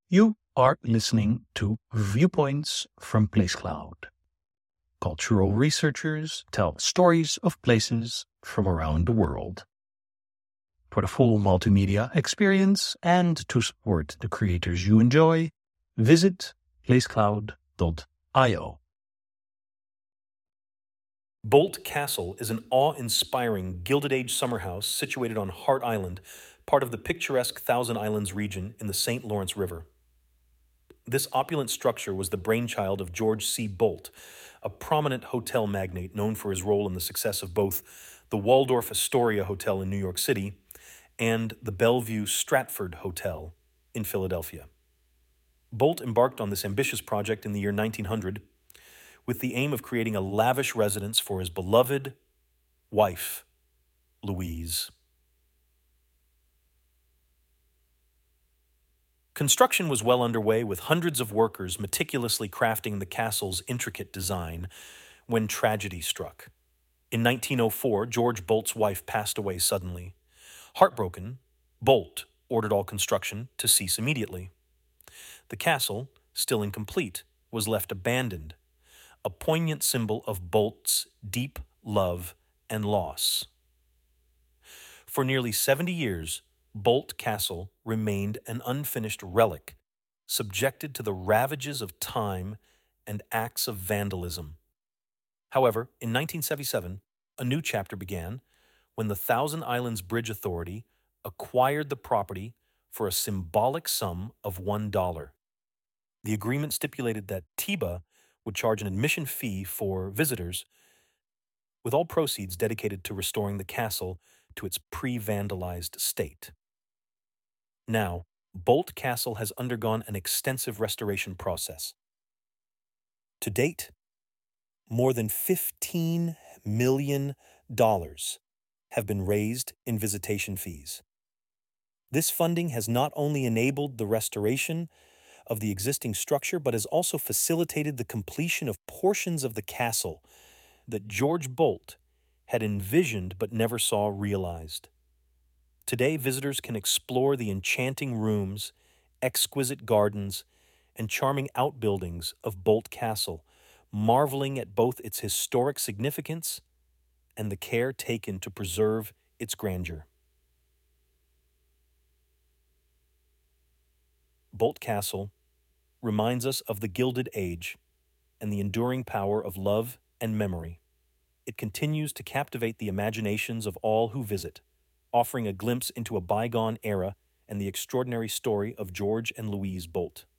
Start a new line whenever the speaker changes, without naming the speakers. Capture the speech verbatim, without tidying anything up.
You are listening to Viewpoints from PlaceCloud. Cultural researchers tell stories of places from around the world. For the full multimedia experience and to support the creators you enjoy, visit placecloud dot io.
Bolt Castle is an awe-inspiring Gilded Age summer house situated on Hart Island, part of the picturesque Thousand Islands region in the Saint Lawrence River. This opulent structure was the brainchild of George C. Bolt, a prominent hotel magnate known for his role in the success of both the Waldorf Astoria Hotel in New York City and the Bellevue Stratford Hotel in Philadelphia. Bolt embarked on this ambitious project in the year nineteen hundred with the aim of creating a lavish residence for his beloved wife, Louise. Construction was well underway, with hundreds of workers meticulously crafting the castle's intricate design when tragedy struck. In nineteen oh four, George Bolt's wife passed away suddenly. Heartbroken, Bolt ordered all construction to cease immediately. The castle, still incomplete, was left abandoned, a poignant symbol of Bolt's deep love and loss. For nearly seventy years, Bolt Castle remained an unfinished relic, subjected to the ravages of time and acts of vandalism. However, in nineteen seventy-seven, a new chapter began when the Thousand Islands Bridge Authority acquired the property for a symbolic sum of one dollar. The agreement stipulated that T B A would charge an admission fee for visitors, with all proceeds dedicated to restoring the castle to its pre-vandalized state. Now, Bolt Castle has undergone an extensive restoration process. To date, more than fifteen million dollars have been raised in visitation fees. This funding has not only enabled the restoration of the existing structure, but has also facilitated the completion of portions of the castle that George Bolt had envisioned but never saw realized. Today, visitors can explore the enchanting rooms, exquisite gardens, and charming outbuildings of Bolt Castle, marveling at both its historic significance and the care taken to preserve its grandeur. Bolt Castle reminds us of the Gilded Age and the enduring power of love and memory. It continues to captivate the imaginations of all who visit, offering a glimpse into a bygone era and the extraordinary story of George and Louise Bolt.